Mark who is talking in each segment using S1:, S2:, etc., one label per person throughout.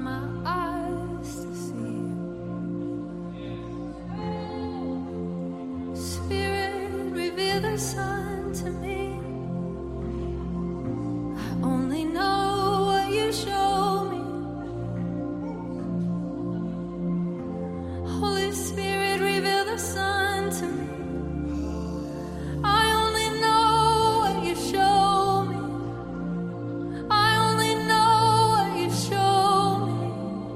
S1: my eyes to see. Spirit, reveal the sun to me. I only know what you show me. Holy Spirit, reveal the sun to me. I only know what you show me. I only know what you show me.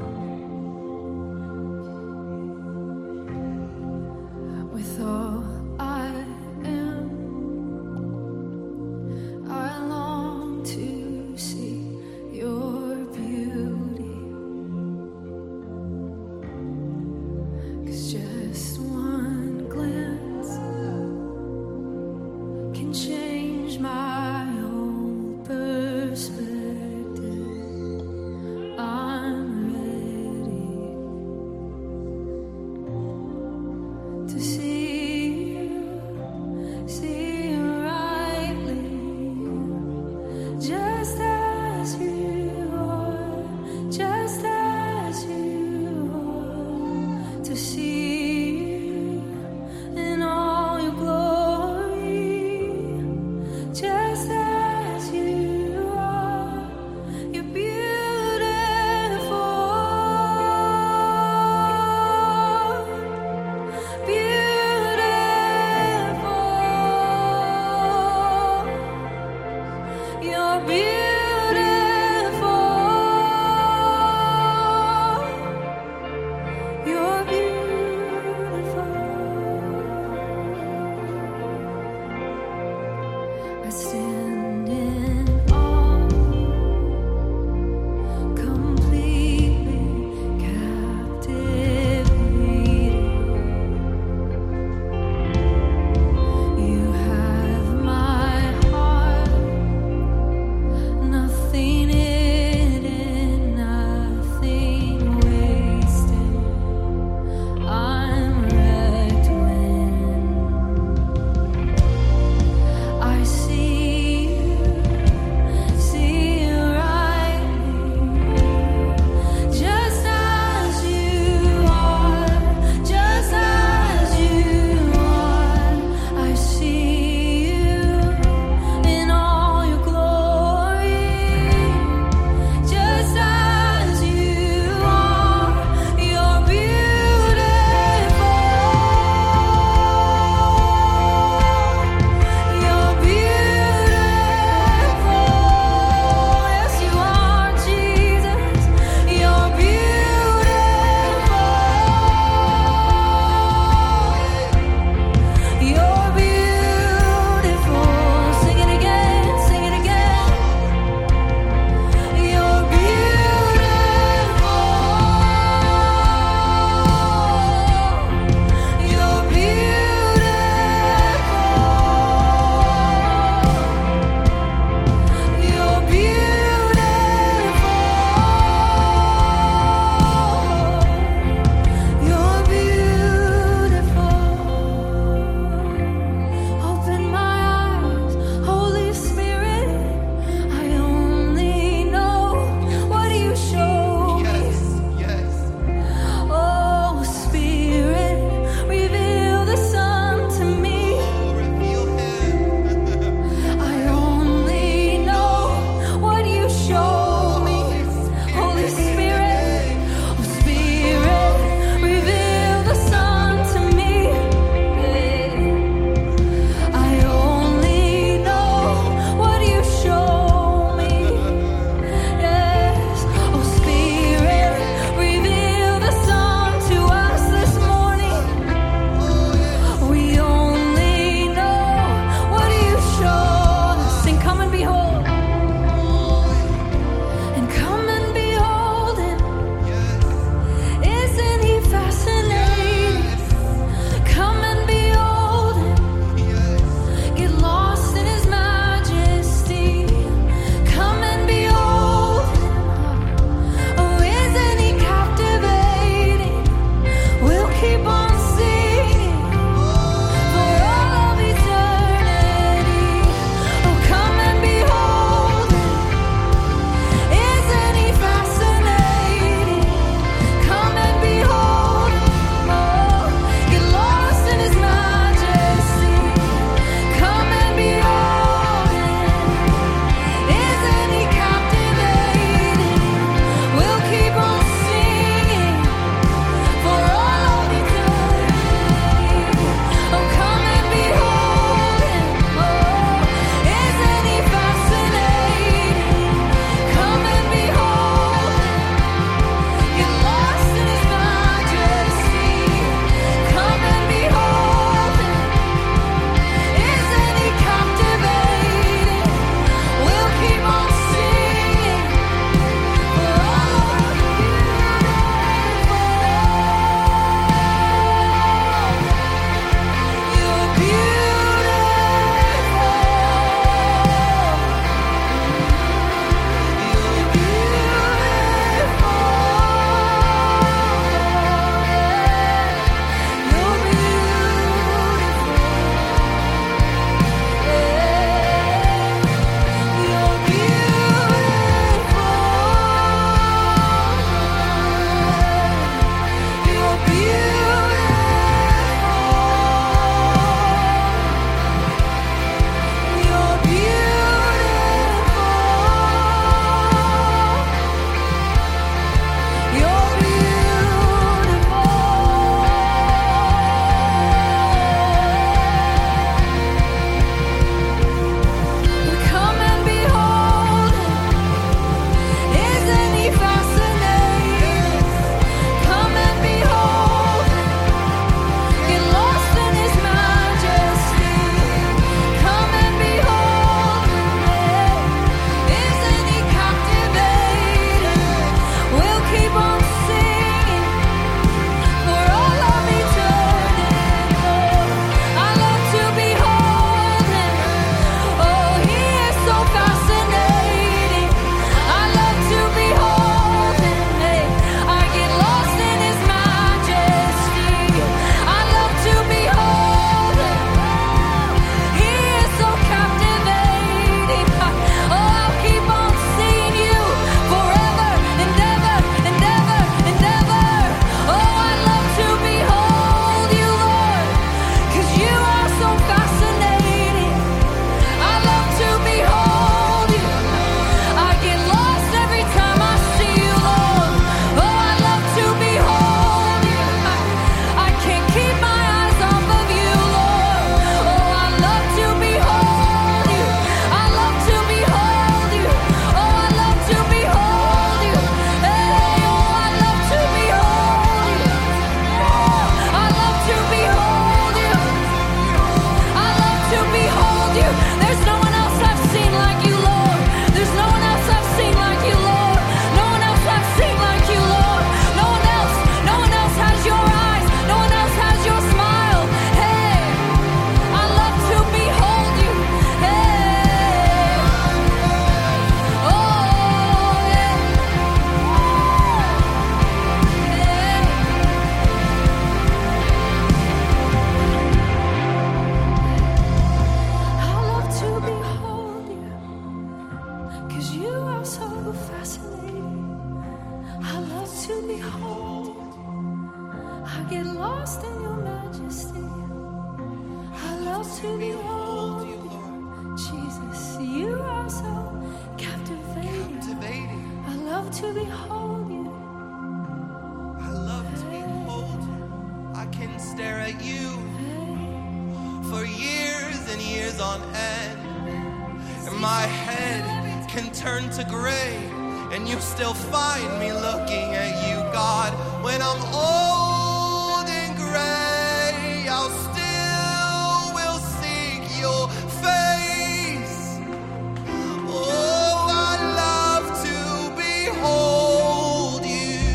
S1: are so fascinating. I love to behold you. I get lost in your majesty. I love to behold you, Lord. Jesus, you are so captivating. I love to behold you.
S2: I love to behold you. I can stare at you for years and years on end, and my head can turn to gray, and you still find me looking at you, God. When I'm old and gray, I'll still will seek your face. Oh, I love to behold you.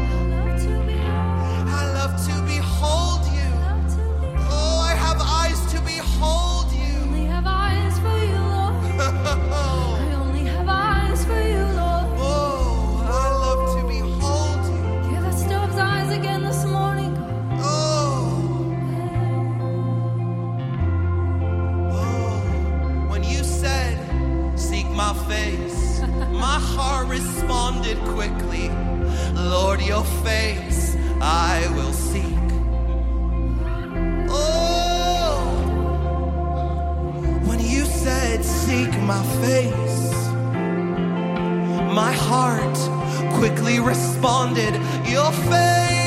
S2: I love to behold you. Oh, I have eyes to behold you.
S1: I only have eyes for you, Lord. I only have eyes for you, Lord.
S2: Oh, I love to behold you.
S1: Give us Job's eyes again this morning, God.
S2: Oh, when you said, seek my face, my heart responded quickly. Lord, your face I will seek. Oh, when you said, seek my face, my heart quickly responded, your face